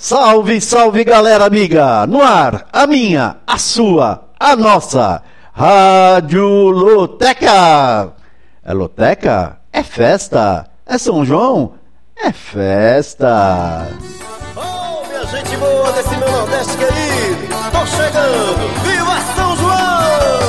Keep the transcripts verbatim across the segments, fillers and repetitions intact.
Salve, salve galera amiga, no ar, a minha, a sua, a nossa, Rádio Loteca. É Loteca? É festa. É São João? É festa. Oh, minha gente boa desse meu Nordeste querido, tô chegando, viva São João!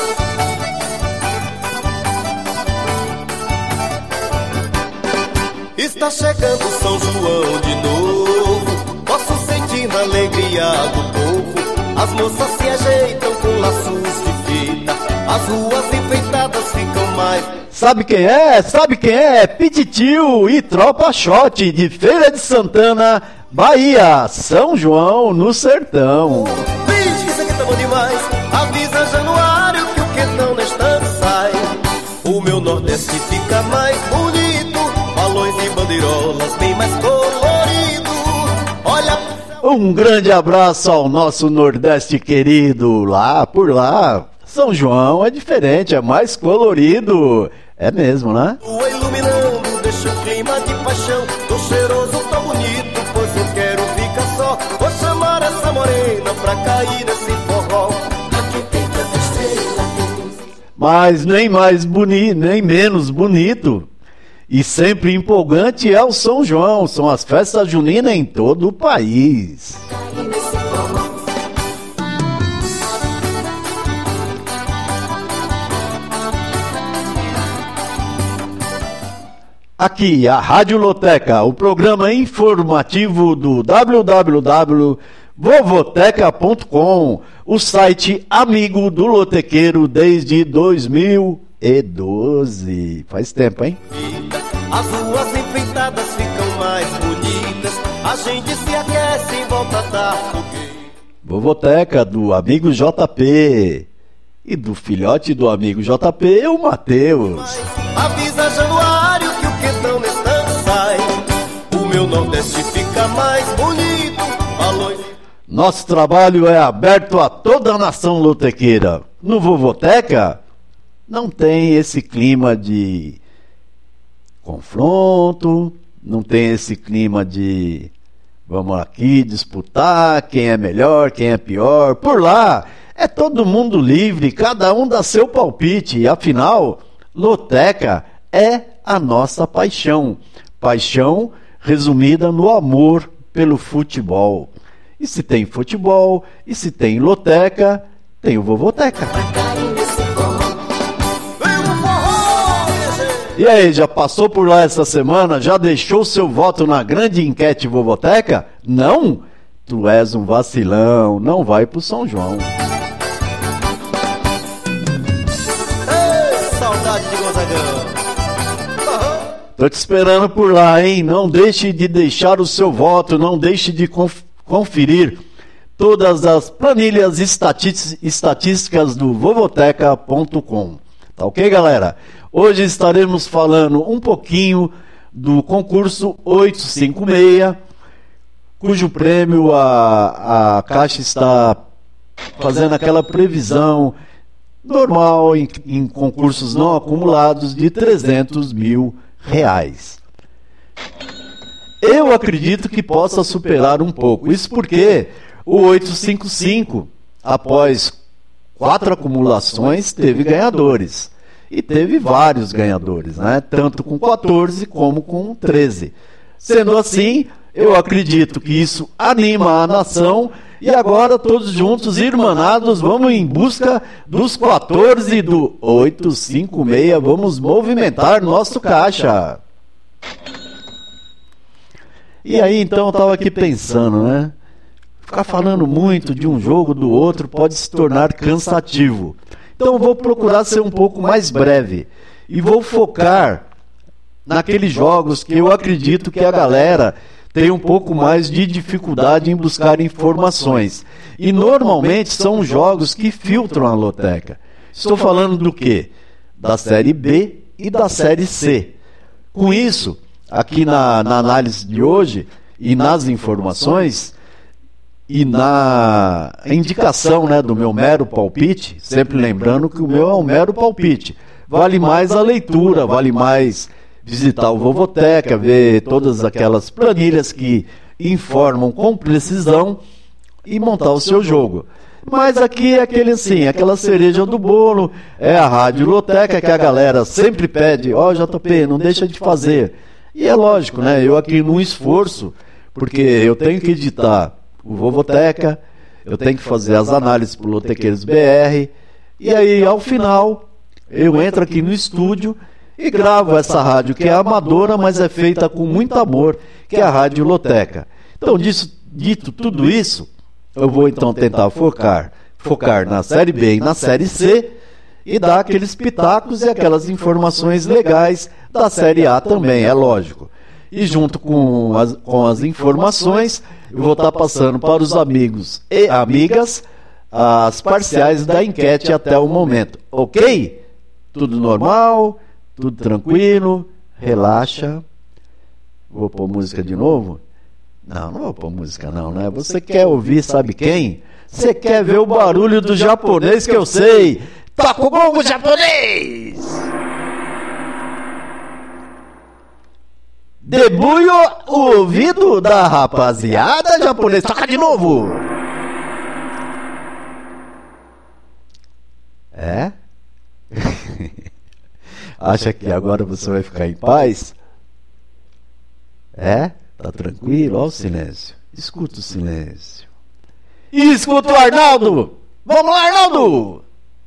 Está chegando São João de novo, posso sentir a alegria do povo. As moças se ajeitam com laços de fita, as ruas enfeitadas ficam mais. Sabe quem é? Sabe quem é? Pititio e Tropa Shot de Feira de Santana, Bahia, São João no Sertão. Bicho, isso aqui tá bom demais, avisa Januário que o quentão na estante sai. O meu Nordeste fica mais bonito, balões e bandeirolas bem mais colorido. Olha, um grande abraço ao nosso Nordeste querido. Lá por lá, São João é diferente, é mais colorido. É mesmo, né? lua iluminando, deixa o clima de paixão. Tô cheiroso, tô bonito, pois eu quero ficar só. Vou chamar essa morena pra cair nesse forró. Aqui tem tanta estrela. Mas nem mais bonito, nem menos bonito e sempre empolgante é o São João. São as festas juninas em todo o país. Aqui, a Rádio Loteca, o programa informativo do w w w ponto vovoteca ponto com, o site amigo do lotequeiro desde dois mil e doze. Faz tempo, hein? As ruas enfeitadas ficam mais bonitas, a gente se aquece em volta da fogueira. Vovoteca do amigo J P e do filhote do amigo J P, o Matheus. Avisa Januário que o quentão na estante sai. O meu Nordeste fica mais bonito, balões. Nosso trabalho é aberto a toda a nação lotequeira. No Vovoteca não tem esse clima de confronto, não tem esse clima de vamos aqui disputar quem é melhor, quem é pior. Por lá é todo mundo livre, cada um dá seu palpite. E afinal, Loteca é a nossa paixão. Paixão resumida no amor pelo futebol. E se tem futebol, e se tem Loteca, tem o Vovoteca. E aí, já passou por lá essa semana? Já deixou seu voto na grande enquete Vovoteca? Não? Tu és um vacilão, não vai pro São João. Ei, saudade de Gonzagão. Tô te esperando por lá, hein? Não deixe de deixar o seu voto, não deixe de conf- conferir todas as planilhas estatis- estatísticas do vovoteca ponto com. Tá ok, galera? Hoje estaremos falando um pouquinho do concurso oitocentos e cinquenta e seis, cujo prêmio a, a Caixa está fazendo aquela previsão normal em, em concursos não acumulados de trezentos mil reais. Eu acredito que possa superar um pouco. Isso porque o oitocentos e cinquenta e cinco, após quatro acumulações, teve ganhadores. E teve vários ganhadores, né? Tanto com quatorze como com treze. Sendo assim, eu acredito que isso anima a nação. E agora, todos juntos, irmanados, vamos em busca dos quatorze do oitocentos e cinquenta e seis. Vamos movimentar nosso caixa. E aí, então, eu estava aqui pensando, né? Ficar falando muito de um jogo do outro pode se tornar cansativo. Então, vou procurar ser um pouco mais breve. E vou focar naqueles jogos que eu acredito que a galera tem um pouco mais de dificuldade em buscar informações. E normalmente são jogos que filtram a Loteca. Estou falando do quê? Da Série B e da Série C. Com isso, aqui na, na análise de hoje e nas informações e na indicação, né, do meu mero palpite, sempre lembrando que o meu é um mero palpite. Vale mais a leitura, vale mais visitar o Vovoteca, ver todas aquelas planilhas que informam com precisão e montar o seu jogo. Mas aqui é aquele assim, aquela cereja do bolo, é a Rádio Loteca que a galera sempre pede, ó, oh, J P, não deixa de fazer. E é lógico, né? Eu aqui num esforço, porque eu tenho que editar o Vovoteca, eu tenho que fazer as análises pro Lotequeiros B R, e aí ao final eu entro aqui no estúdio e gravo essa rádio que é amadora, mas é feita com muito amor, que é a Rádio Loteca. Então, disso, dito tudo isso, eu vou então tentar focar, focar na Série B e na Série C e dar aqueles pitacos e aquelas informações legais da Série A também, é lógico. E junto com as, com as informações, eu vou estar passando para os amigos e amigas as parciais da enquete até o momento. Ok? Tudo normal, tudo tranquilo, relaxa. Vou pôr música de novo? Não, não vou pôr música não, né? Você quer ouvir, sabe quem? Você quer ver o barulho do japonês que eu sei. Toca o gongo japonês! Debulho o ouvido da rapaziada japonês. Toca de novo! É? Acha que agora você vai ficar em paz? É? Tá tranquilo? Olha o silêncio. Escuta o silêncio. E escuta o Arnaldo! Vamos lá, Arnaldo!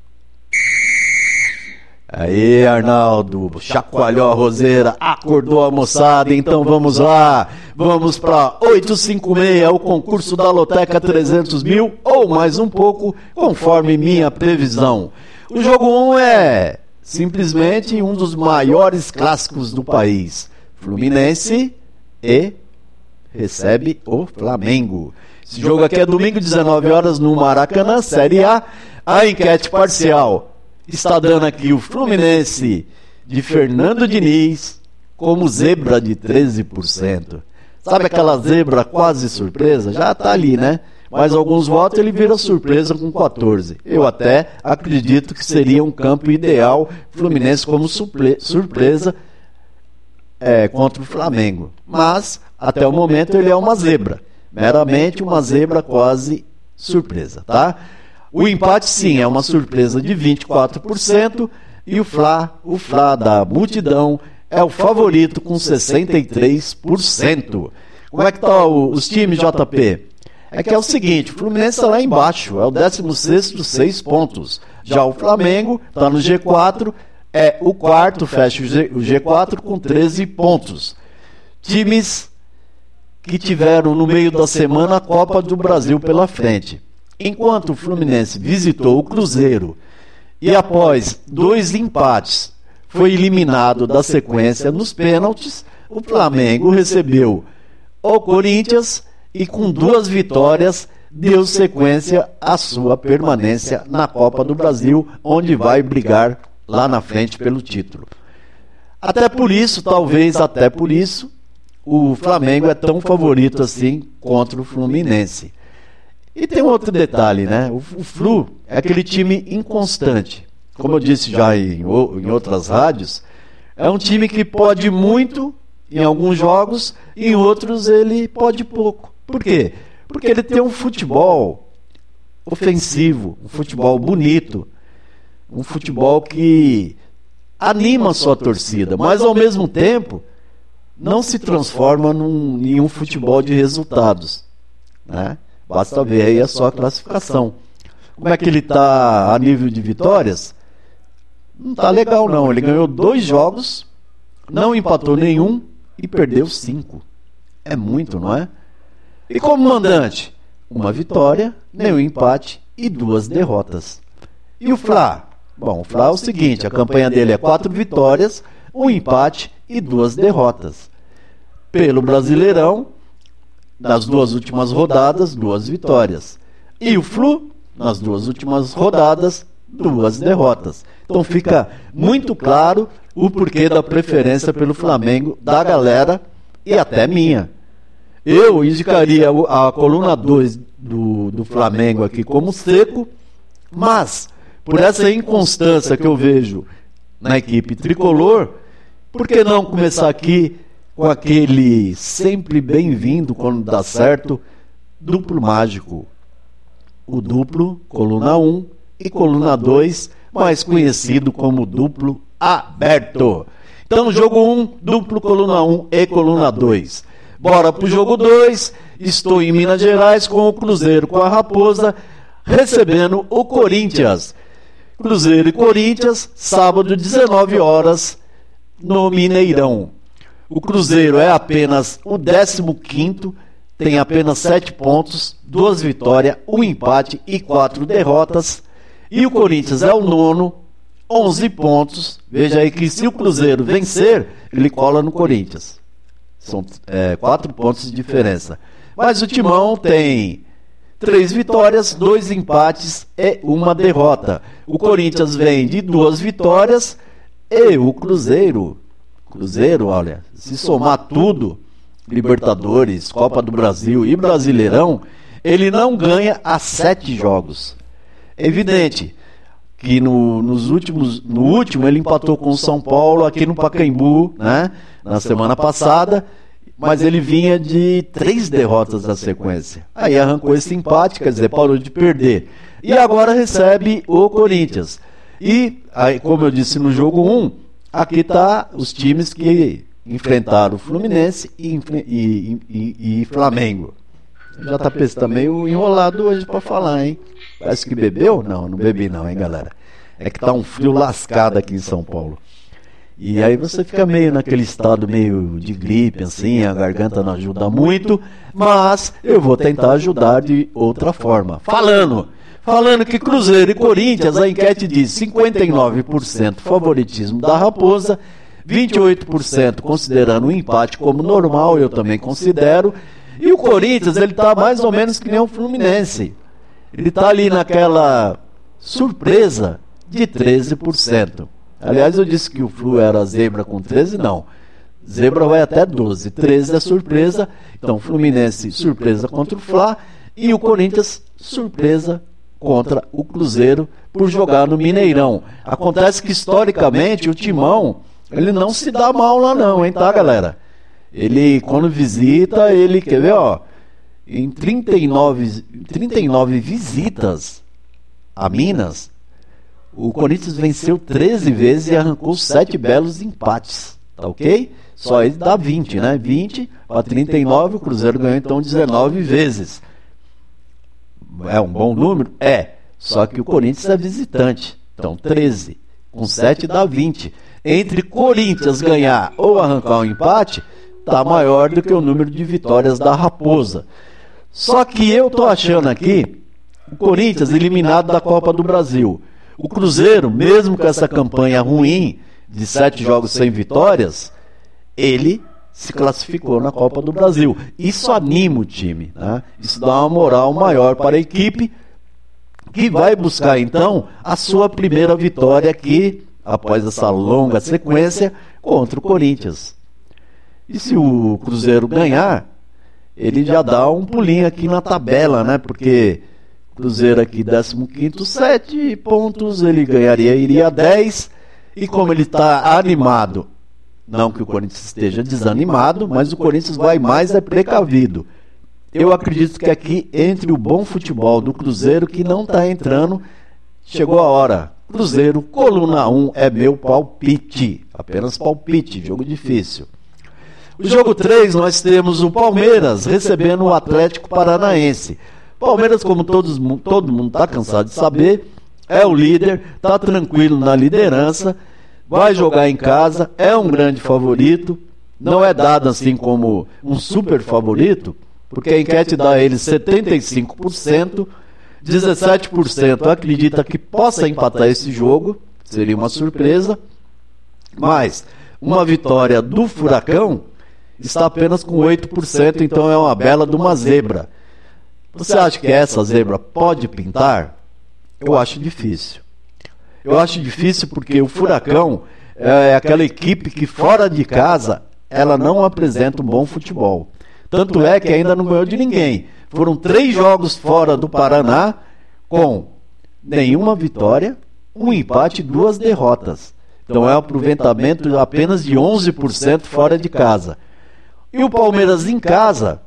Aí, Arnaldo, chacoalhou a roseira, acordou a moçada, então vamos lá. Vamos para oitocentos e cinquenta e seis, o concurso da Loteca trezentos mil, ou mais um pouco, conforme minha previsão. O jogo um é simplesmente um dos maiores clássicos do país. Fluminense e recebe o Flamengo. Esse jogo aqui é domingo, dezenove horas, no Maracanã, Série A. A enquete parcial está dando aqui o Fluminense de Fernando Diniz como zebra de treze por cento. Sabe aquela zebra quase surpresa? Já está ali, né? Mas alguns votos ele vira surpresa com quatorze. Eu até acredito que seria um campo ideal Fluminense como surpresa é, contra o Flamengo. Mas, até o momento, ele é uma zebra. Meramente uma zebra quase surpresa, tá? O empate, sim, é uma surpresa de vinte e quatro por cento. E o Fla, o Fla da multidão, é o favorito com sessenta e três por cento. Como é que tá o, os times, J P? É que é o seguinte, o Fluminense está lá embaixo, é o décimo sexto, seis pontos. Já o Flamengo está no G quatro, é o quarto, fecha o, G, o G quatro com treze pontos. Times que tiveram no meio da semana a Copa do Brasil pela frente. Enquanto o Fluminense visitou o Cruzeiro e após dois empates foi eliminado da sequência nos pênaltis, o Flamengo recebeu o Corinthians e com duas vitórias deu sequência à sua permanência na Copa do Brasil, onde vai brigar lá na frente pelo título. Até por isso, talvez até por isso, o Flamengo é tão favorito assim contra o Fluminense. E tem um outro detalhe, né? O, o Flu é aquele time inconstante. Como eu disse já em, em outras rádios, é um time que pode muito em alguns jogos, em outros ele pode pouco. Por quê? Porque ele tem um futebol ofensivo, um futebol bonito, um futebol que anima a sua torcida, mas ao mesmo tempo não se transforma num, em um futebol de resultados, né? Basta ver aí a sua classificação. Como é que ele está a nível de vitórias? Não está legal não, ele ganhou dois jogos, não empatou nenhum e perdeu cinco. É muito, não é? E como mandante, uma vitória, nenhum empate e duas derrotas. E o Fla? Bom, o Fla é o seguinte, a campanha dele é quatro vitórias, um empate e duas derrotas. Pelo Brasileirão, nas duas últimas rodadas, duas vitórias. E o Flu, nas duas últimas rodadas, duas derrotas. Então fica muito claro o porquê da preferência pelo Flamengo da galera e até minha. Eu indicaria a coluna dois do, do Flamengo aqui como seco, mas por essa inconstância que eu vejo na equipe tricolor, por que não começar aqui com aquele sempre bem-vindo quando dá certo, duplo mágico. O duplo, coluna um e coluna dois, mais conhecido como duplo aberto. Então, jogo um, duplo coluna um e coluna dois. Bora pro jogo dois, estou em Minas Gerais com o Cruzeiro com a Raposa, recebendo o Corinthians. Cruzeiro e Corinthians, sábado, dezenove horas, no Mineirão. O Cruzeiro é apenas o décimo quinto, tem apenas sete pontos, duas vitórias, um empate e quatro derrotas. E o Corinthians é o nono, onze pontos. Veja aí que se o Cruzeiro vencer, ele cola no Corinthians. São é, quatro pontos de diferença. Mas o Timão tem três vitórias, dois empates e uma derrota. O Corinthians vem de duas vitórias e o Cruzeiro, Cruzeiro, olha, se somar tudo, Libertadores, Copa do Brasil e Brasileirão, ele não ganha há sete jogos. É evidente que no, nos últimos, no último ele empatou com o São Paulo aqui no Pacaembu, né, na semana passada, mas ele vinha de três derrotas na sequência. Aí arrancou esse empate, quer dizer, parou de perder. E agora recebe o Corinthians. E, aí, como eu disse no jogo um, aqui está os times que enfrentaram o Fluminense e, e, e, e Flamengo. O J P está meio enrolado hoje para falar, hein? Parece que bebeu? Não, não bebi não, hein, galera? É que tá um frio lascado aqui em São Paulo. E aí você fica meio naquele estado meio de gripe, assim, a garganta não ajuda muito, mas eu vou tentar ajudar de outra forma. Falando, falando que Cruzeiro e Corinthians, a enquete diz cinquenta e nove por cento favoritismo da Raposa, vinte e oito por cento considerando o empate como normal, eu também considero. E o Corinthians, ele tá mais ou menos que nem o Fluminense. Ele tá ali naquela surpresa de treze por cento. Aliás, eu disse que o Flu era zebra com treze, não. Zebra vai até doze. treze é surpresa. Então, Fluminense, surpresa contra o Fla. E o Corinthians, surpresa contra o Cruzeiro por jogar no Mineirão. Acontece que, historicamente, o Timão, ele não se dá mal lá não, hein, tá, galera? Ele, quando visita, ele, quer ver, ó, em trinta e nove, trinta e nove visitas a Minas, o Corinthians venceu treze vezes e arrancou sete belos empates, tá ok? Só ele dá vinte, né? vinte para trinta e nove, o Cruzeiro ganhou então dezenove vezes. É um bom número? É, só que o Corinthians é visitante, então treze, com sete dá vinte. Entre Corinthians ganhar ou arrancar um empate, está maior do que o número de vitórias da Raposa. Só que eu tô achando aqui o Corinthians eliminado da Copa do Brasil. O Cruzeiro, mesmo com essa campanha ruim de sete jogos sem vitórias, ele se classificou na Copa do Brasil. Isso anima o time, né? Isso dá uma moral maior para a equipe, que vai buscar então a sua primeira vitória aqui, após essa longa sequência, contra o Corinthians. E se o Cruzeiro ganhar, ele já dá um pulinho aqui na tabela, né? Porque Cruzeiro aqui décimo quinto, sete pontos, ele ganharia, iria a dez. E como ele está animado, não que o Corinthians esteja desanimado, mas o Corinthians vai mais é precavido. Eu acredito que aqui, entre o bom futebol do Cruzeiro, que não está entrando, chegou a hora. Cruzeiro, coluna um, é meu palpite. Apenas palpite, jogo difícil. O jogo três, nós temos o Palmeiras recebendo o Atlético Paranaense. Palmeiras, como todos, todo mundo está cansado de saber, é o líder, está tranquilo na liderança, vai jogar em casa, é um grande favorito, não é dado assim como um super favorito, porque a enquete dá a ele setenta e cinco por cento, dezessete por cento acredita que possa empatar esse jogo, seria uma surpresa, mas uma vitória do Furacão está apenas com oito por cento, então é uma bela de uma zebra. Você acha que essa zebra pode pintar? Eu acho difícil. Eu acho difícil porque o Furacão é aquela equipe que fora de casa ela não apresenta um bom futebol. Tanto é que ainda não ganhou de ninguém. Foram três jogos fora do Paraná com nenhuma vitória, um empate e duas derrotas. Então é um aproveitamento apenas de onze por cento fora de casa. E o Palmeiras em casa,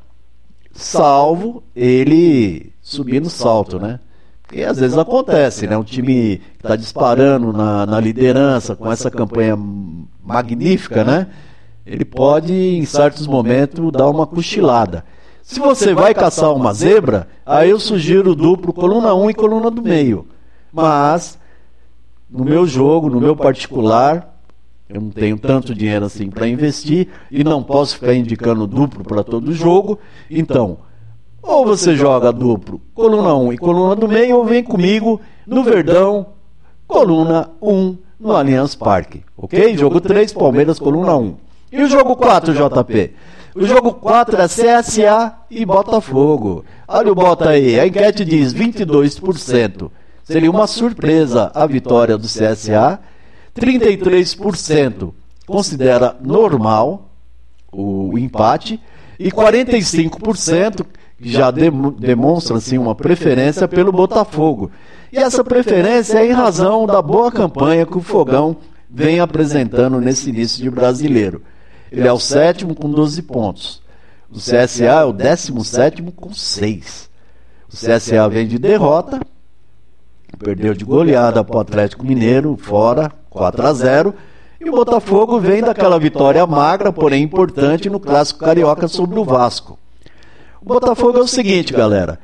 salvo ele subir no salto, né? Porque às vezes acontece, né? Um time que está disparando na, na liderança, com essa campanha magnífica, né? Ele pode, em certos momentos, dar uma cochilada. Se você vai caçar uma zebra, aí eu sugiro o duplo coluna um e coluna do meio. Mas, no meu jogo, no meu particular, eu não tenho tanto dinheiro assim para investir e não posso ficar indicando duplo para todo jogo. Então, ou você joga duplo, coluna um e coluna do meio, ou vem comigo no Verdão, coluna um no Allianz Parque. Ok? Jogo três, Palmeiras, coluna um. E o jogo quatro, J P? O jogo quatro é C S A e Botafogo. Olha o Bota aí, a enquete diz vinte e dois por cento. Seria uma surpresa a vitória do C S A. trinta e três por cento considera normal o empate. E quarenta e cinco por cento já demonstra assim, uma preferência pelo Botafogo. E essa preferência é em razão da boa campanha que o Fogão vem apresentando nesse início de brasileiro. Ele é o sétimo com doze pontos. O C S A é o décimo sétimo com seis. O C S A vem de derrota, perdeu de goleada para o Atlético Mineiro, fora, quatro a zero. E o Botafogo vem daquela vitória magra, porém importante, no Clássico Carioca sobre o Vasco. O Botafogo é o seguinte, galera.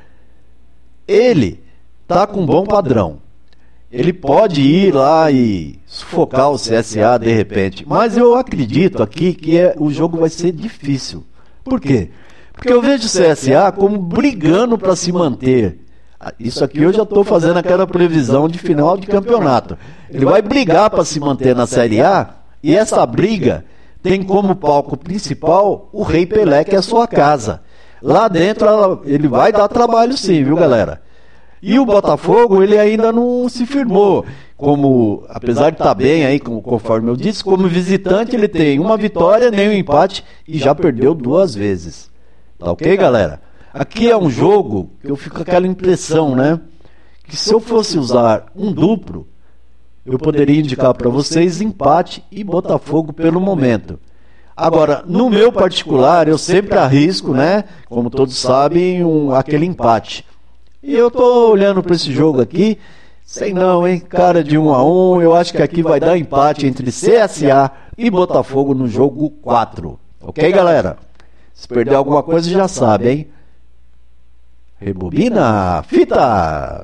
Ele está com um bom padrão. Ele pode ir lá e sufocar o C S A de repente. Mas eu acredito aqui que é, o jogo vai ser difícil. Por quê? Porque eu vejo o C S A como brigando para se manter. Isso aqui eu já estou fazendo aquela previsão de final de campeonato. Ele vai brigar para se manter na Série A. E essa briga tem como palco principal o Rei Pelé, que é a sua casa. Lá dentro ela, ele vai dar trabalho sim, viu, galera? E o Botafogo, ele ainda não se firmou, como, apesar de estar bem aí, conforme eu disse, como visitante ele tem uma vitória, nem um empate e já perdeu duas vezes. Tá ok, galera? Aqui é um jogo que eu fico com aquela impressão, né? Que se eu fosse usar um duplo, eu poderia indicar para vocês empate e Botafogo pelo momento. Agora, no meu particular, eu sempre arrisco, né? Como todos sabem, um, aquele empate. E eu tô olhando para esse jogo aqui, sei não, hein? Cara de um a um, eu acho que aqui vai dar empate entre C S A e Botafogo no jogo quatro. Ok, galera? Se perder alguma coisa já sabe, hein? Rebobina a fita!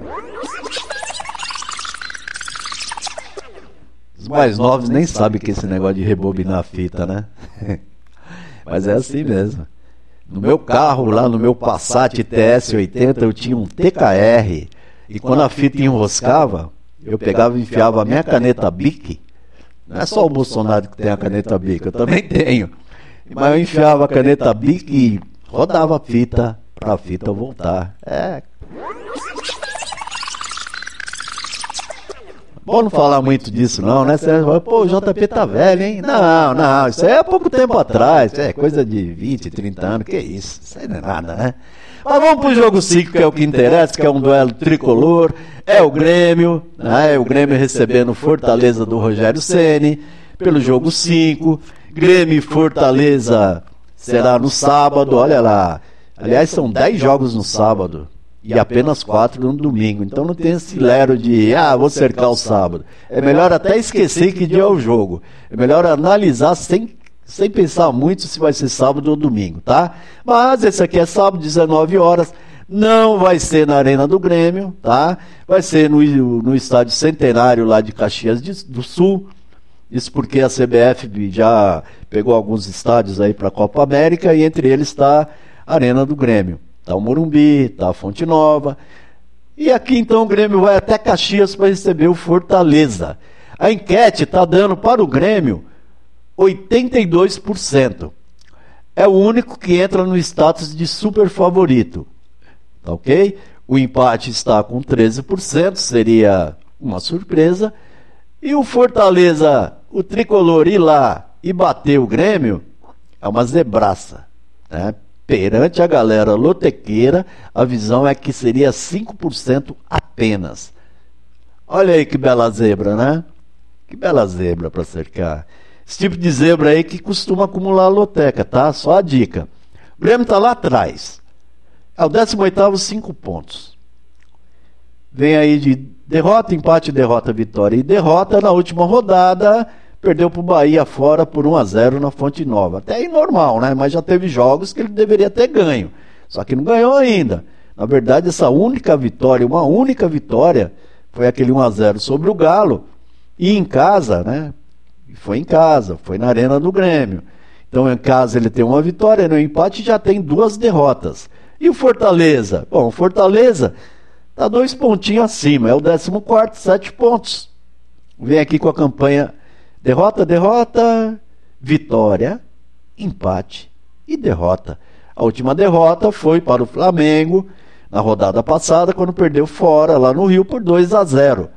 Os mais novos nem sabem que esse negócio de rebobinar a fita, né? Mas é assim mesmo. No meu carro, lá no meu Passat T S oitenta, eu tinha um T K R. E quando a fita enroscava, eu pegava e enfiava a minha caneta Bic. Não é só o Bolsonaro que tem a caneta Bic, eu também tenho. Mas eu enfiava a caneta Bic e rodava a fita para a fita voltar. É. Bom não falar muito disso não, né? Você fala, pô, o J P tá velho, hein? Não, não, isso aí é há pouco tempo atrás, é coisa de vinte, trinta anos, que isso? Isso aí não é nada, né? Mas vamos pro jogo cinco, que é o que interessa, que é um duelo tricolor, é o Grêmio, né? É o Grêmio recebendo Fortaleza do Rogério Ceni, pelo jogo cinco, Grêmio e Fortaleza será no sábado, olha lá, aliás são dez jogos no sábado, e apenas quatro no domingo. Então não tem esse lero de, ah, vou cercar o sábado. É melhor até esquecer que dia é o jogo. É melhor analisar sem, sem pensar muito se vai ser sábado ou domingo, tá? Mas esse aqui é sábado, dezenove horas. Não vai ser na Arena do Grêmio, tá? Vai ser no, no Estádio Centenário lá de Caxias do Sul. Isso porque a C B F já pegou alguns estádios aí para a Copa América e entre eles está a Arena do Grêmio. Está o Morumbi, está a Fonte Nova. E aqui então o Grêmio vai até Caxias para receber o Fortaleza. A enquete está dando para o Grêmio oitenta e dois por cento. É o único que entra no status de super favorito. Tá ok? O empate está com treze por cento, seria uma surpresa. E o Fortaleza, o tricolor ir lá e bater o Grêmio, é uma zebraça, né? Perante a galera lotequeira, a visão é que seria cinco por cento apenas. Olha aí que bela zebra, né? Que bela zebra para cercar. Esse tipo de zebra aí que costuma acumular a loteca, tá? Só a dica. O Grêmio tá lá atrás. É o décimo oitavo, cinco pontos. Vem aí de derrota, empate, derrota, vitória e derrota. Na última rodada, perdeu pro Bahia fora por um a zero na Fonte Nova. Até aí normal, né? Mas já teve jogos que ele deveria ter ganho. Só que não ganhou ainda. Na verdade, essa única vitória, uma única vitória, foi aquele um a zero sobre o Galo. E em casa, né? Foi em casa, foi na Arena do Grêmio. Então em casa ele tem uma vitória, no empate já tem duas derrotas. E o Fortaleza? Bom, o Fortaleza está dois pontinhos acima, é o décimo quarto, sete pontos. Vem aqui com a campanha derrota, derrota, vitória, empate e derrota. A última derrota foi para o Flamengo na rodada passada, quando perdeu fora lá no Rio por dois a zero.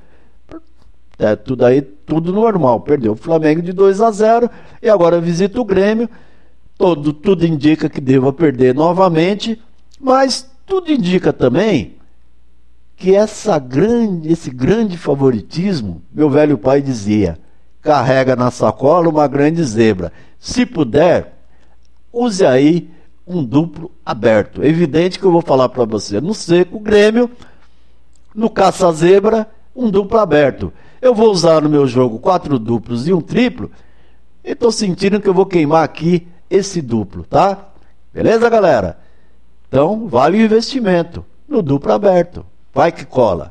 É, tudo aí, tudo normal. Perdeu o Flamengo de dois a zero e agora visita o Grêmio. Todo, tudo indica que deva perder novamente, mas tudo indica também que essa grande, esse grande favoritismo, meu velho pai dizia, carrega na sacola uma grande zebra. Se puder, use aí um duplo aberto. Evidente que eu vou falar para você, no seco, o Grêmio, no caça-zebra, um duplo aberto. Eu vou usar no meu jogo quatro duplos e um triplo, e estou sentindo que eu vou queimar aqui esse duplo, tá? Beleza, galera? Então, vale o investimento no duplo aberto. Vai que cola.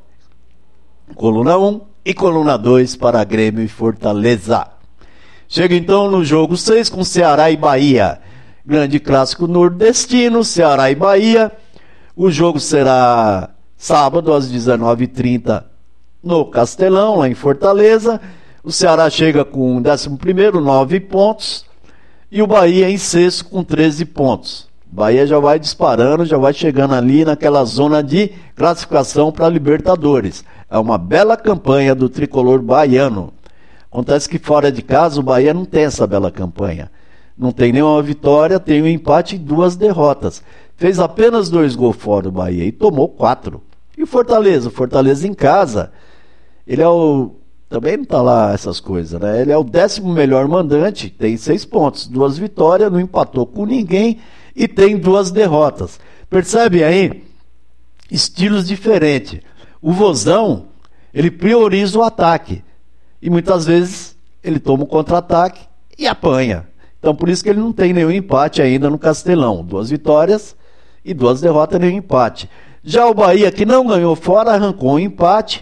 Coluna um e coluna dois para Grêmio e Fortaleza. Chega então no jogo seis com Ceará e Bahia. Grande clássico nordestino, Ceará e Bahia. O jogo será sábado às dezenove e trinta no Castelão, lá em Fortaleza. O Ceará chega com o décimo primeiro, nove pontos. E o Bahia em sexto com treze pontos. O Bahia já vai disparando, já vai chegando ali naquela zona de classificação para a Libertadores. É uma bela campanha do tricolor baiano. Acontece que fora de casa o Bahia não tem essa bela campanha. Não tem nenhuma vitória, tem um empate e duas derrotas. Fez apenas dois gols fora do Bahia e tomou quatro. E o Fortaleza? O Fortaleza em casa, ele é o... Também não está lá essas coisas, né? Ele é o décimo melhor mandante, tem seis pontos, duas vitórias, não empatou com ninguém e tem duas derrotas. Percebe aí? Estilos diferentes. O Vozão, ele prioriza o ataque. E muitas vezes ele toma o contra-ataque e apanha. Então por isso que ele não tem nenhum empate ainda no Castelão. Duas vitórias e duas derrotas, nenhum empate. Já o Bahia, que não ganhou fora, arrancou um empate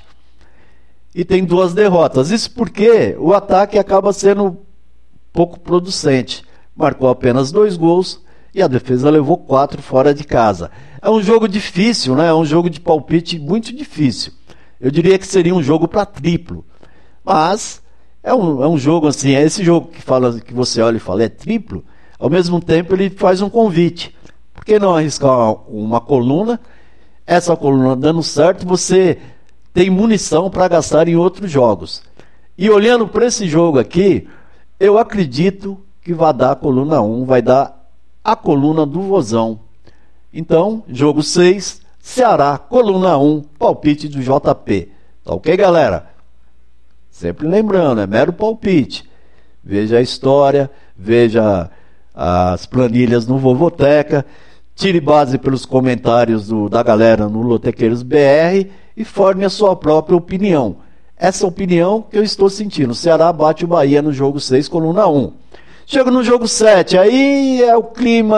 e tem duas derrotas. Isso porque o ataque acaba sendo pouco producente. Marcou apenas dois gols e a defesa levou quatro fora de casa. É um jogo difícil, né? É um jogo de palpite muito difícil. Eu diria que seria um jogo para triplo. Mas é um, é um jogo assim, é esse jogo que, fala, que você olha e fala é triplo, ao mesmo tempo ele faz um convite. Por que não arriscar uma, uma coluna? Essa coluna dando certo, você tem munição para gastar em outros jogos. E olhando para esse jogo aqui, eu acredito que vai dar a coluna um, vai dar a coluna do Vozão. Então, jogo seis, Ceará, coluna um, palpite do J P. Tá ok, galera? Sempre lembrando, é mero palpite. Veja a história, veja as planilhas no Vovoteca, tire base pelos comentários do, da galera no Lotequeiros B R e forme a sua própria opinião. Essa opinião que eu estou sentindo. O Ceará bate o Bahia no jogo seis, coluna um. Chega no jogo sete, aí é o clima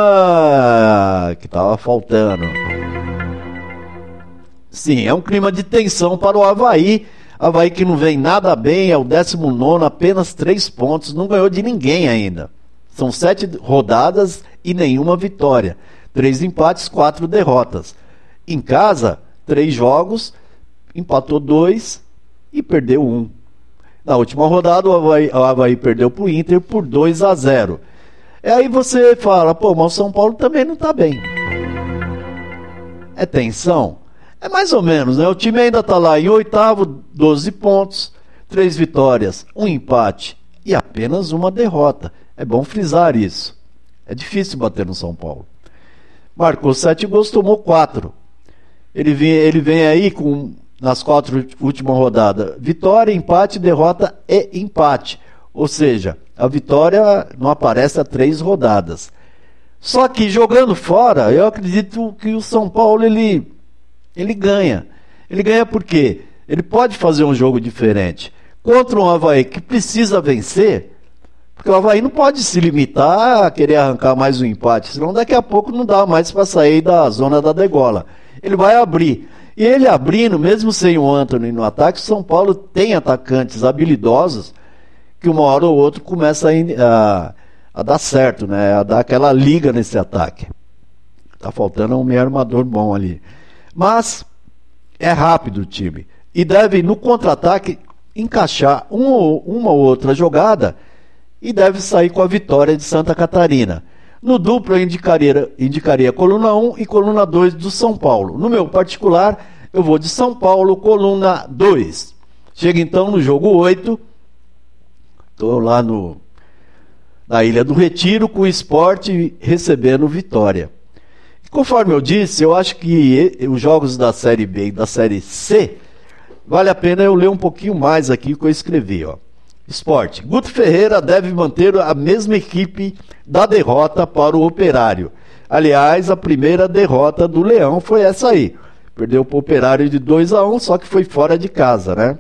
que estava faltando. Sim, é um clima de tensão para o Avaí. Avaí que não vem nada bem, é o décimo nono, apenas três pontos, não ganhou de ninguém ainda. São sete rodadas e nenhuma vitória. Três empates, quatro derrotas. Em casa, três jogos, empatou dois e perdeu um. Na última rodada, o Avaí, o Avaí perdeu para o Inter por dois a zero. E aí você fala, pô, mas o São Paulo também não está bem. É tensão? É mais ou menos, né? O time ainda está lá em oitavo, doze pontos, três vitórias, um empate e apenas uma derrota. É bom frisar isso. É difícil bater no São Paulo. Marcou sete gols, tomou quatro. Ele vem, ele vem aí com, nas quatro últimas rodadas, vitória, empate, derrota e empate. Ou seja, a Vitória não aparece há três rodadas. Só que jogando fora, eu acredito que o São Paulo ele, ele ganha. Ele ganha por quê? Ele pode fazer um jogo diferente. Contra um Avaí que precisa vencer, porque o Avaí não pode se limitar a querer arrancar mais um empate, senão daqui a pouco não dá mais para sair da zona da degola. Ele vai abrir. E ele abrindo, mesmo sem o Antony no ataque, o São Paulo tem atacantes habilidosos que uma hora ou outra começa a, a, a dar certo, né? A dar aquela liga nesse ataque. Tá faltando um meio armador bom ali. Mas é rápido o time. E deve, no contra-ataque, encaixar um, uma ou outra jogada e deve sair com a vitória de Santa Catarina. No duplo eu indicaria, indicaria coluna um e coluna dois do São Paulo. No meu particular, eu vou de São Paulo, coluna dois. Chega então no jogo oito. Estou lá no, na Ilha do Retiro com o Sport recebendo Vitória. E conforme eu disse, eu acho que os jogos da Série B e da Série C, vale a pena eu ler um pouquinho mais aqui o que eu escrevi, ó. Sport. Guto Ferreira deve manter a mesma equipe da derrota para o Operário. Aliás, a primeira derrota do Leão foi essa aí. Perdeu para o Operário de dois a um, só que foi fora de casa, né?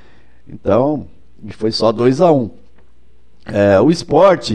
Então, foi só dois a um. É, o Sport,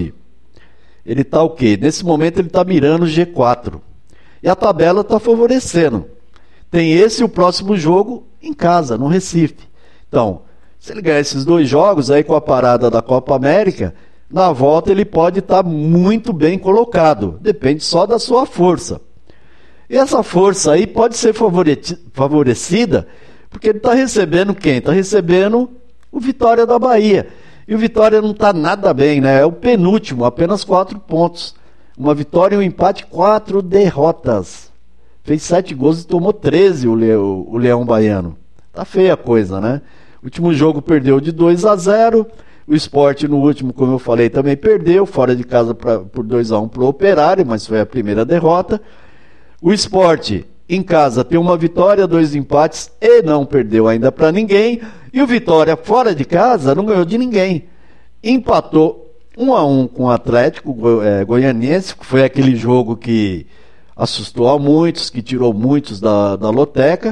ele tá o quê? Nesse momento ele tá mirando o G quatro. E a tabela tá favorecendo. Tem esse e o próximo jogo em casa, no Recife. Então, se ele ganhar esses dois jogos aí com a parada da Copa América, na volta ele pode estar muito bem colocado. Depende só da sua força. E essa força aí pode ser favorecida porque ele está recebendo quem? Está recebendo o Vitória da Bahia. E o Vitória não está nada bem, né? É o penúltimo, apenas quatro pontos. Uma vitória e um empate, quatro derrotas. Fez sete gols e tomou treze o, Le... o Leão Baiano. Tá feia a coisa, né? O último jogo perdeu de dois a zero. O Sport no último, como eu falei, também perdeu. Fora de casa pra, por dois a um para o Operário, mas foi a primeira derrota. O Sport em casa tem uma vitória, dois empates e não perdeu ainda para ninguém. E o Vitória fora de casa não ganhou de ninguém. Empatou um a um com o Atlético Go- é, Goianiense, que foi aquele jogo que assustou a muitos, que tirou muitos da, da loteca.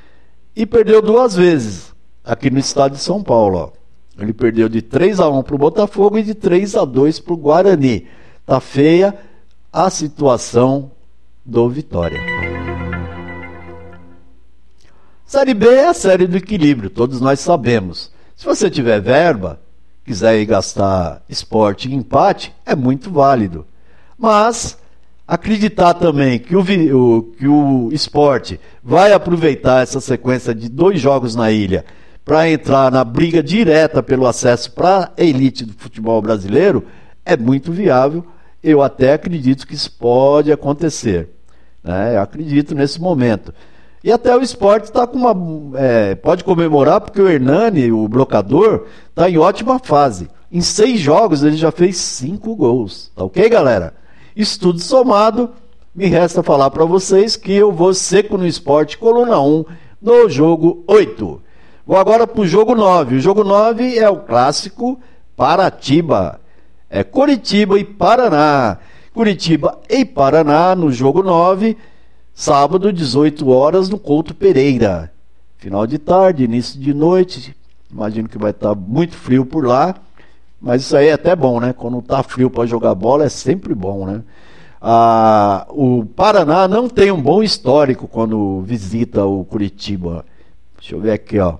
E perdeu duas vezes aqui no estado de São Paulo, ó. Ele perdeu de três a um para o Botafogo e de três a dois para o Guarani. Tá feia a situação do Vitória. Série B é a série do equilíbrio, todos nós sabemos. Se você tiver verba, quiser ir gastar esporte e empate, é muito válido. Mas acreditar também que o, o, que o esporte vai aproveitar essa sequência de dois jogos na ilha para entrar na briga direta pelo acesso para a elite do futebol brasileiro, é muito viável. Eu até acredito que isso pode acontecer, né? Eu acredito nesse momento. E até o Sport está com uma. É, pode comemorar porque o Hernani, o blocador, está em ótima fase. Em seis jogos ele já fez cinco gols. Tá ok, galera? Isso tudo somado, me resta falar para vocês que eu vou seco no Sport, coluna um, no jogo oito. Vou agora para o jogo nove. O jogo nove é o clássico Paratiba. É Curitiba e Paraná. Curitiba e Paraná no jogo nove, sábado, dezoito horas, no Couto Pereira. Final de tarde, início de noite. Imagino que vai estar muito frio por lá. Mas isso aí é até bom, né? Quando tá frio para jogar bola é sempre bom, né? Ah, o Paraná não tem um bom histórico quando visita o Curitiba. Deixa eu ver aqui, ó.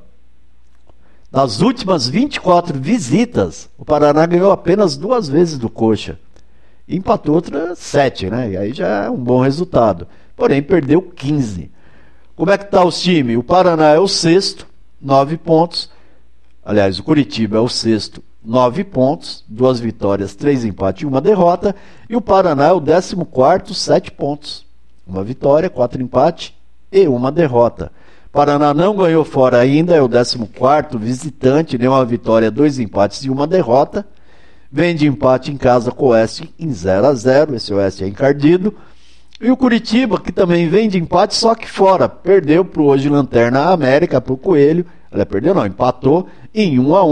Das últimas vinte e quatro visitas, o Paraná ganhou apenas duas vezes do Coxa. E empatou outras sete, né? E aí já é um bom resultado. Porém, perdeu quinze. Como é que tá os times? O Paraná é o sexto, nove pontos. Aliás, o Curitiba é o sexto, nove pontos. Duas vitórias, três empates e uma derrota. E o Paraná é o décimo quarto, sete pontos. Uma vitória, quatro empates e uma derrota. Paraná não ganhou fora ainda, é o décimo quarto visitante, nenhuma vitória, dois empates e uma derrota. Vem de empate em casa com o Oeste em zero a zero, esse Oeste é encardido. E o Curitiba, que também vem de empate, só que fora. Perdeu para o hoje Lanterna América, para o Coelho. Ela perdeu não, empatou em um a um.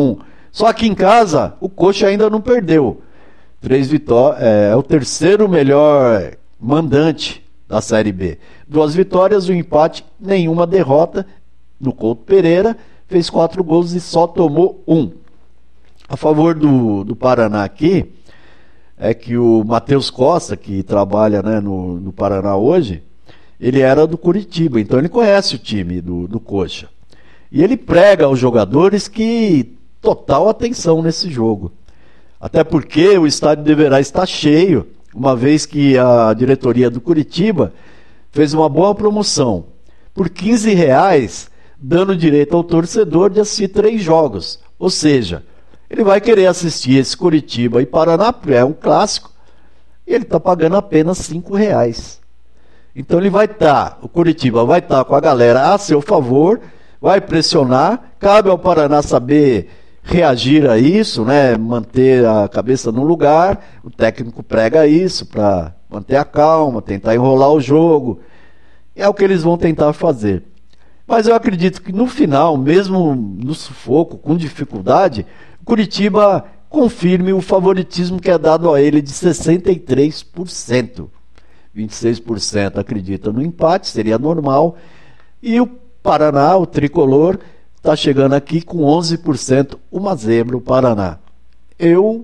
Só que em casa, o Coxa ainda não perdeu. Três vitórias, é, é o terceiro melhor mandante da Série B. Duas vitórias, um empate, nenhuma derrota. No Couto Pereira, fez quatro gols e só tomou um. A favor do, do Paraná aqui, é que o Matheus Costa, que trabalha, né, no, no Paraná hoje, ele era do Curitiba, então ele conhece o time do, do Coxa. E ele prega aos jogadores que total atenção nesse jogo. Até porque o estádio deverá estar cheio, uma vez que a diretoria do Curitiba fez uma boa promoção. Por quinze reais, dando direito ao torcedor de assistir três jogos. Ou seja, ele vai querer assistir esse Curitiba e Paraná, é um clássico, e ele está pagando apenas cinco reais. Então ele vai estar, tá, o Curitiba vai estar tá com a galera a seu favor, vai pressionar, cabe ao Paraná saber reagir a isso, né? Manter a cabeça no lugar. O técnico prega isso para manter a calma, tentar enrolar o jogo. É o que eles vão tentar fazer. Mas eu acredito que no final, mesmo no sufoco, com dificuldade, o Curitiba confirme o favoritismo que é dado a ele de sessenta e três por cento. vinte e seis por cento acredita no empate, seria normal. E o Paraná, o tricolor, está chegando aqui com onze por cento, uma zebra o Paraná. Eu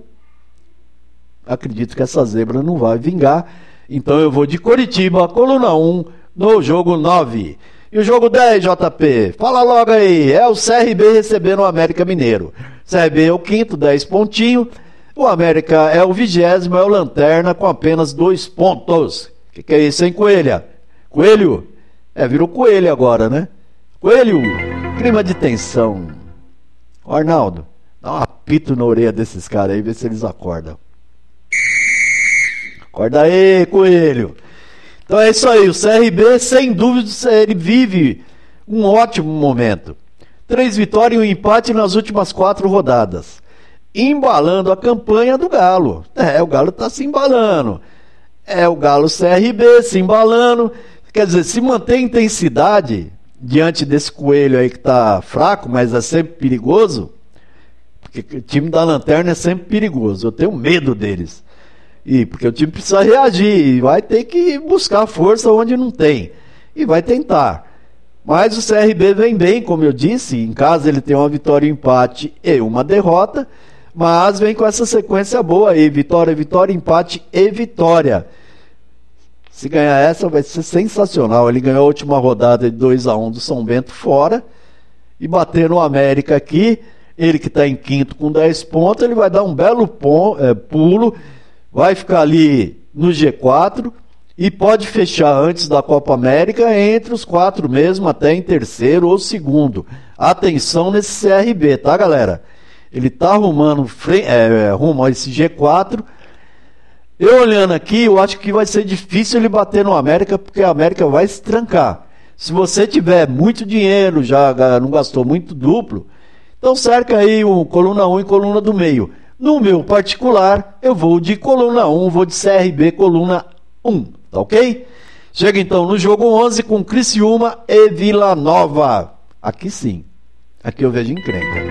acredito que essa zebra não vai vingar, então eu vou de Coritiba, coluna um, no jogo nove. E o jogo dez, J P? Fala logo aí, é o C R B recebendo o América Mineiro. C R B é o quinto, dez pontinhos. O América é o vigésimo, é o lanterna com apenas dois pontos. O que, que é isso, hein, Coelha? Coelho? É, virou coelho agora, né? Coelho, clima de tensão. Ô, Arnaldo, dá um apito na orelha desses caras aí, vê se eles acordam. Acorda aí, Coelho. Então é isso aí, o C R B, sem dúvida, ele vive um ótimo momento. Três vitórias e um empate nas últimas quatro rodadas. Embalando a campanha do Galo. É, o Galo está se embalando. É o Galo C R B se embalando. Quer dizer, se mantém intensidade diante desse coelho aí que está fraco, mas é sempre perigoso, porque o time da lanterna é sempre perigoso. Eu tenho medo deles. E porque o time precisa reagir, e vai ter que buscar força onde não tem. E vai tentar. Mas o C R B vem bem, como eu disse. Em casa ele tem uma vitória, um empate e uma derrota. Mas vem com essa sequência boa aí. Vitória, vitória, empate e vitória. Se ganhar essa vai ser sensacional. Ele ganhou a última rodada de dois a um do São Bento fora. E bater no América aqui. Ele que está em quinto com dez pontos. Ele vai dar um belo pom, é, pulo. Vai ficar ali no G quatro e pode fechar antes da Copa América entre os quatro mesmo, até em terceiro ou segundo. Atenção nesse C R B, tá, galera? Ele tá arrumando é, rumo a esse G quatro. Eu olhando aqui, eu acho que vai ser difícil ele bater no América, porque a América vai se trancar. Se você tiver muito dinheiro, já não gastou muito duplo, então cerca aí o coluna um e coluna do meio. No meu particular, eu vou de coluna um, vou de C R B coluna um, tá ok? Chega então no jogo onze com Criciúma e Vila Nova. Aqui sim, aqui eu vejo encrenca.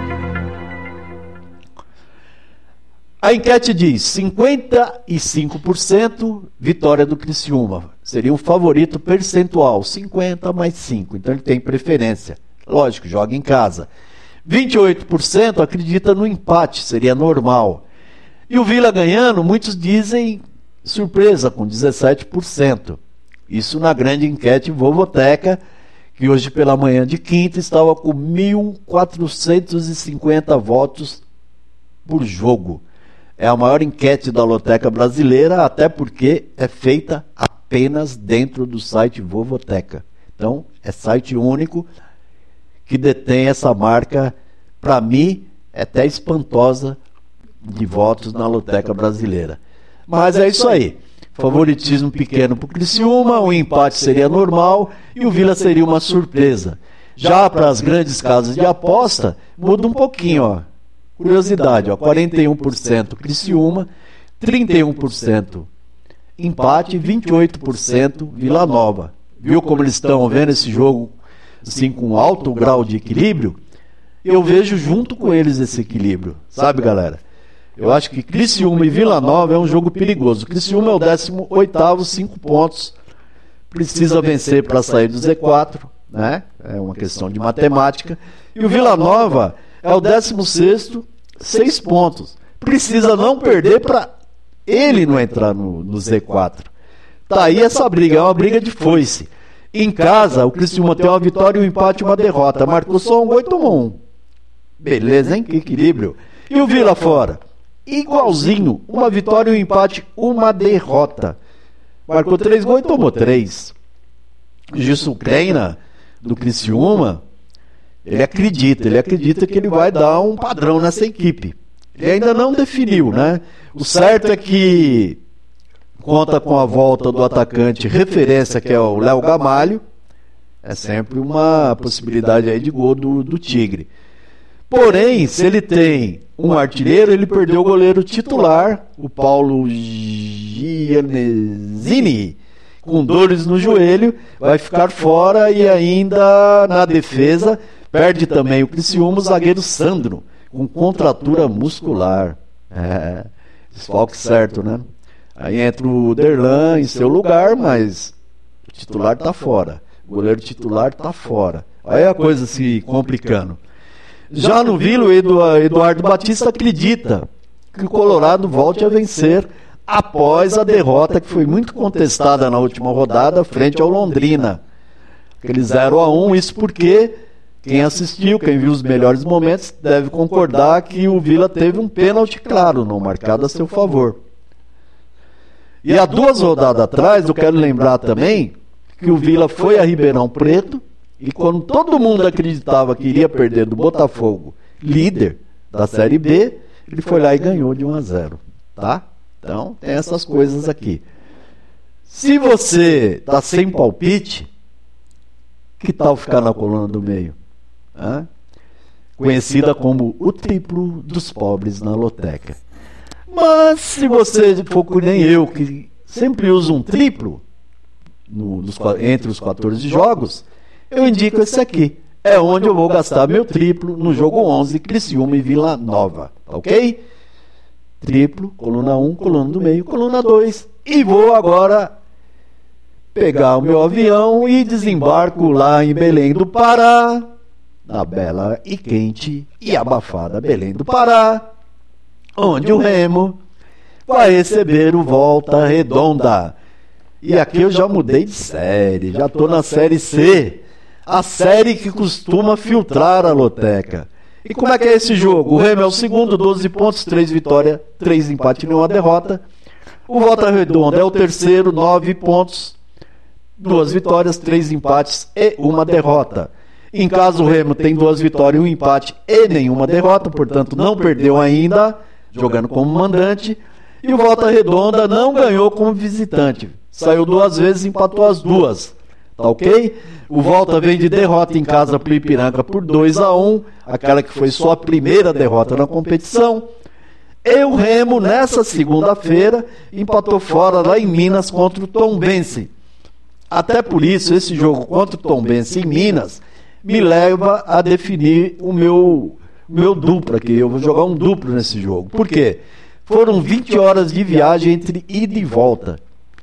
A enquete diz cinquenta e cinco por cento vitória do Criciúma. Seria um favorito percentual, cinquenta mais cinco, então ele tem preferência. Lógico, joga em casa. vinte e oito por cento acredita no empate, seria normal. E o Vila ganhando, muitos dizem surpresa, com dezessete por cento. Isso na grande enquete Vovoteca, que hoje pela manhã de quinta estava com mil quatrocentos e cinquenta votos por jogo. É a maior enquete da Loteca brasileira, até porque é feita apenas dentro do site Vovoteca. Então, é site único que detém essa marca, para mim, é até espantosa, de votos na Loteca brasileira. Mas é isso aí. Favoritismo pequeno para o Criciúma, o empate seria normal e o Vila seria uma surpresa. Já para as grandes casas de aposta, muda um pouquinho, ó. Curiosidade, ó, quarenta e um por cento Criciúma, trinta e um por cento empate, vinte e oito por cento Vila Nova. Viu como eles estão vendo esse jogo assim, com alto grau de equilíbrio? eu vejo junto com eles esse equilíbrio, sabe, galera? Eu acho que Criciúma e Vila Nova é um jogo perigoso. Criciúma é o décimo oitavo, cinco pontos, precisa vencer para sair do Z quatro, né? É uma questão de matemática. E o Vila Nova é o décimo sexto, seis pontos, precisa não perder para ele não entrar no, no Z quatro. Tá aí essa briga, é uma briga de foice. Em casa, o Criciúma tem uma vitória, um empate e uma derrota. Marcou só um gol e tomou um. Beleza, hein? Que equilíbrio. E o Vila fora? Igualzinho. Uma vitória, um empate, uma derrota. Marcou três gols e tomou três. Gilson Kreina, do Criciúma, ele acredita, ele acredita que ele vai dar um padrão nessa equipe. Ele ainda não definiu, né? O certo é que conta com a volta do atacante referência, que é o Léo Gamalho. É sempre uma possibilidade aí de gol do, do Tigre. Porém, se ele tem um artilheiro, ele perdeu o goleiro titular, o Paulo Gianesini, com dores no joelho, vai ficar fora. E ainda na defesa perde também o Criciúma, o zagueiro Sandro, com contratura muscular. É, desfalque certo, né? Aí entra o Derlan em seu lugar, mas o titular está fora. O goleiro titular está fora. Aí a coisa se complicando. Já no Vila, o Eduardo Batista acredita que o Colorado volte a vencer após a derrota que foi muito contestada na última rodada frente ao Londrina. Aquele zero a um, isso porque quem assistiu, quem viu os melhores momentos, deve concordar que o Vila teve um pênalti claro, não marcado a seu favor. E há duas rodadas atrás, eu quero lembrar também que o Vila foi a Ribeirão Preto e quando todo mundo acreditava que iria perder do Botafogo, líder da Série B, ele foi lá e ganhou de um a zero, tá? Então, tem essas coisas aqui. Se você tá sem palpite, que tal ficar na coluna do meio? Hã? Conhecida como o triplo dos pobres na loteca. Mas se você for que nem eu, que sempre usa um triplo no, nos, entre os quatorze jogos, eu indico esse aqui. É onde eu vou gastar meu triplo no jogo onze, Criciúma e Vila Nova. Ok? Triplo, coluna um, coluna do meio, coluna dois. E vou agora pegar o meu avião e desembarco lá em Belém do Pará, na bela e quente e abafada Belém do Pará, onde o Remo vai receber o Volta Redonda. E aqui eu já mudei de série, já estou na série C, a série que costuma filtrar a loteca. E como é que é esse jogo? O Remo é o segundo, doze pontos, três vitórias, três empates e nenhuma derrota. O Volta Redonda é o terceiro, nove pontos, duas vitórias, três empates e uma derrota. Em caso o Remo tem duas vitórias, um empate e nenhuma derrota, portanto não perdeu ainda, jogando como mandante. E o Volta Redonda não ganhou como visitante, saiu duas vezes e empatou as duas, tá ok? O Volta vem de derrota em casa para o Ipiranga por dois a um, aquela que foi sua primeira derrota na competição. E o Remo nessa segunda-feira empatou fora lá em Minas contra o Tombense. Até por isso esse jogo contra o Tombense em Minas me leva a definir o meu, meu duplo aqui. Eu vou jogar um duplo nesse jogo. Por quê? Foram vinte horas de viagem entre ida e volta.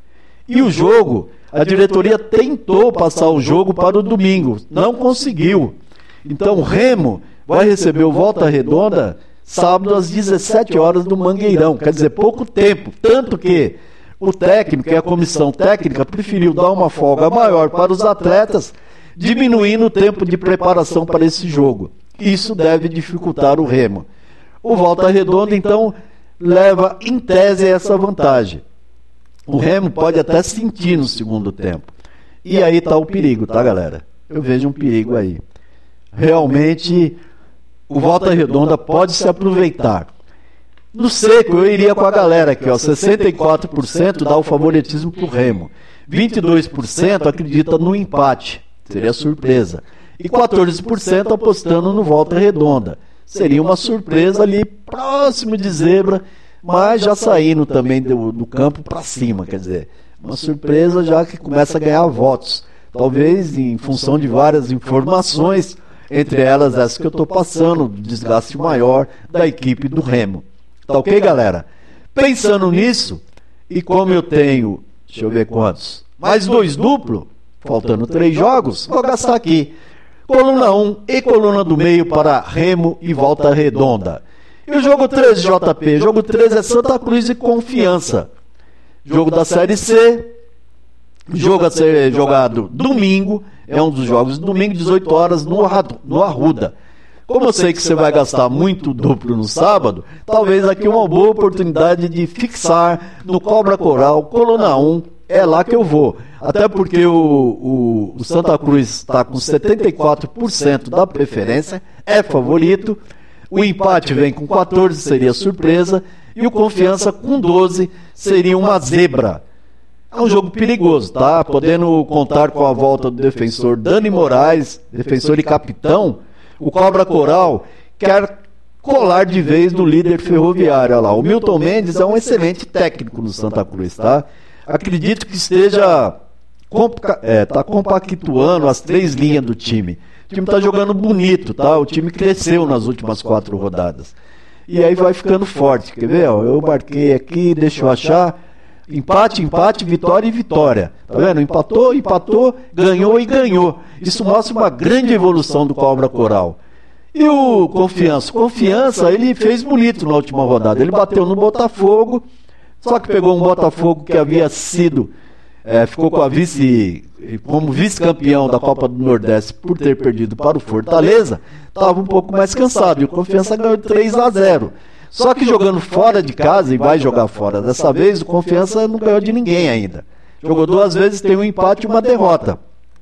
E o jogo, a diretoria tentou passar o jogo para o domingo, não conseguiu. Então o Remo vai receber o Volta Redonda sábado às dezessete horas do Mangueirão. Quer dizer, pouco tempo. Tanto que o técnico e a comissão técnica preferiu dar uma folga maior para os atletas, diminuindo o tempo de preparação para esse jogo. Isso deve dificultar o Remo. O Volta Redonda, então, leva em tese essa vantagem. O Remo pode até sentir no segundo tempo. E aí está o perigo, tá, galera? Eu vejo um perigo aí. Realmente, o Volta Redonda pode se aproveitar. No seco, eu iria com a galera aqui, ó. sessenta e quatro por cento dá o favoritismo para o Remo. vinte e dois por cento acredita no empate. Seria surpresa. E quatorze por cento apostando no Volta Redonda. Seria uma surpresa ali próximo de zebra, mas já saindo também do, do campo para cima, quer dizer, uma surpresa já que começa a ganhar votos. Talvez em função de várias informações Entre elas, essa que eu estou passando, o desgaste maior da equipe do Remo. Tá ok, galera? Pensando nisso, e como eu tenho, deixa eu ver quantos, mais dois duplo, faltando três jogos, vou gastar aqui. Coluna um e coluna do meio para Remo e Volta Redonda. E o jogo três, J P? Jogo três é Santa Cruz e Confiança. Jogo da Série C, jogo a ser jogado domingo, é um dos jogos de domingo, dezoito horas, no, no Arruda. Como eu sei que você vai gastar muito duplo no sábado, talvez aqui uma boa oportunidade de fixar no Cobra Coral, coluna um, é lá que eu vou. Até porque o, o, o Santa Cruz está com setenta e quatro por cento da preferência, é favorito. O empate vem com quatorze, seria surpresa. E o Confiança com doze, seria uma zebra. É um jogo perigoso, tá? Podendo contar com a volta do defensor Dani Moraes, defensor e capitão, o Cobra Coral quer colar de vez no líder ferroviário. Olha lá, o Milton Mendes é um excelente técnico no Santa Cruz, tá? Acredito que esteja compa- é, tá compactuando as três linhas do time. O time tá jogando bonito, tá? O time cresceu nas últimas quatro rodadas. E aí vai ficando forte, quer ver? Ó, eu marquei aqui, deixa eu achar. Empate, empate, vitória e vitória. Tá vendo? Empatou, empatou, ganhou e ganhou. Isso mostra uma grande evolução do Cobra Coral. E o Confiança? Confiança, ele fez bonito na última rodada. Ele bateu no Botafogo, só que pegou um Botafogo que havia sido, é, ficou com a vice, como vice-campeão da Copa do Nordeste por ter perdido para o Fortaleza, estava um pouco mais cansado. E o Confiança ganhou três a zero. Só que jogando fora de casa, e vai jogar fora dessa vez, o Confiança não ganhou de ninguém ainda. Jogou duas vezes, tem um empate e uma derrota.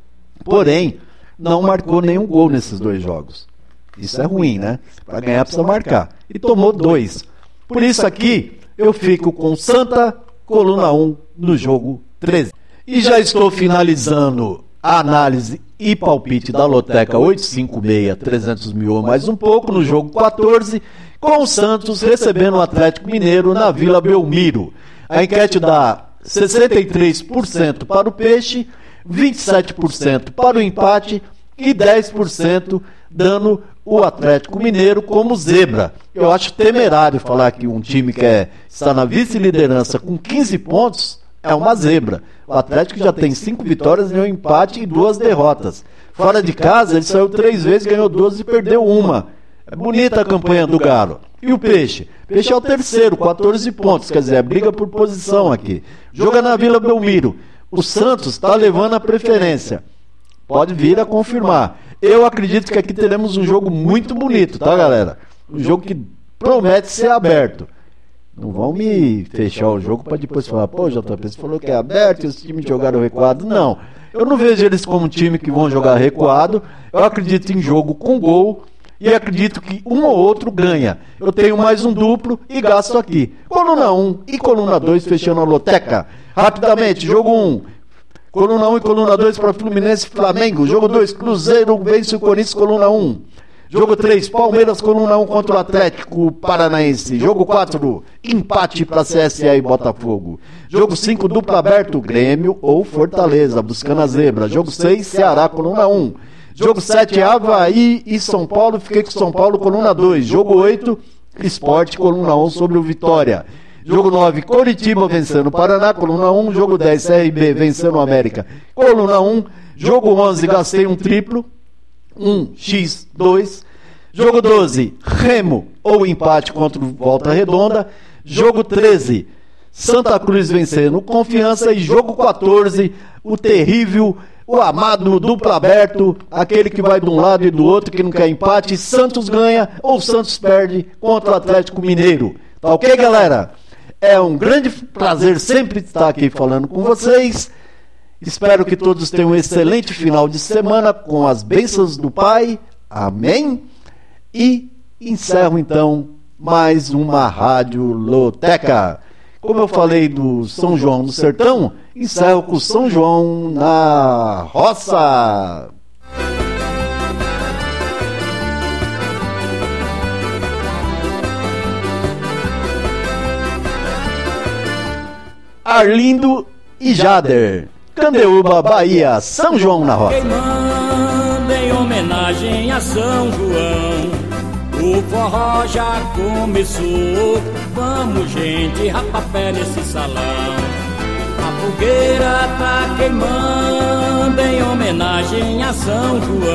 Porém, não marcou nenhum gol nesses dois jogos. Isso é ruim, né? Para ganhar precisa marcar. E tomou dois. Por isso aqui, eu fico com Santa, coluna um, no jogo treze. E já estou finalizando a análise e palpite da Loteca oitocentos e cinquenta e seis, trezentos mil ou mais um pouco, no jogo quatorze, com o Santos recebendo o Atlético Mineiro na Vila Belmiro. A enquete dá sessenta e três por cento para o Peixe, vinte e sete por cento para o empate e dez por cento dando o Atlético Mineiro como zebra. Eu acho temerário falar que um time que é, está na vice-liderança com quinze pontos é uma zebra. O Atlético já tem cinco vitórias, nenhum empate e duas derrotas. Fora de casa, ele saiu três vezes, ganhou doze e perdeu uma. É bonita a campanha do Galo. E o Peixe? Peixe é o terceiro, quatorze pontos, quer dizer, é briga por posição aqui. Joga na Vila Belmiro. O Santos está levando a preferência. Pode vir a confirmar. Eu acredito que aqui teremos um jogo muito bonito, tá, galera? Um jogo que promete ser aberto. Não vão me fechar o jogo para depois falar, pô, J P, você falou que é aberto e os times jogaram recuado. Não, eu não vejo eles como um time que vão jogar recuado. Eu acredito em jogo com gol e acredito que um ou outro ganha. Eu tenho mais um duplo e gasto aqui. Coluna um e coluna dois fechando a Loteca. Rapidamente, jogo um. Coluna um e coluna dois para Fluminense e Flamengo. Jogo dois, Cruzeiro vence o Corinthians, coluna um. Jogo três, Palmeiras, coluna um contra o Atlético Paranaense. Jogo quatro, empate para C S A e Botafogo. Jogo cinco, duplo aberto, Grêmio ou Fortaleza, buscando a zebra. Jogo seis, Ceará, coluna um. Jogo sete, Avaí e São Paulo, fiquei com São Paulo, coluna dois. Jogo oito, Sport, coluna um sobre o Vitória. Jogo nove, Coritiba vencendo o Paraná, coluna um. Jogo dez, C R B vencendo o América, coluna um. Jogo onze, gastei um triplo, um por dois. Jogo doze, Remo ou empate contra o Volta Redonda. Jogo treze, Santa Cruz vencendo Confiança. E jogo quatorze, o terrível, o amado duplo aberto, aquele que vai de um lado e do outro, que não quer empate. Santos ganha ou Santos perde contra o Atlético Mineiro. Tá ok, galera? É um grande prazer sempre estar aqui falando com vocês. Espero que todos tenham um excelente final de semana com as bênçãos do Pai. Amém? E encerro então mais uma Rádio Loteca. Como eu falei do São João no Sertão, encerro com São João na Roça. Arlindo e Jader, Candeúba, Bahia, São João na Roça. homenagem a São João. O forró já começou, vamos gente, rapapé nesse salão. A fogueira tá queimando em homenagem a São João.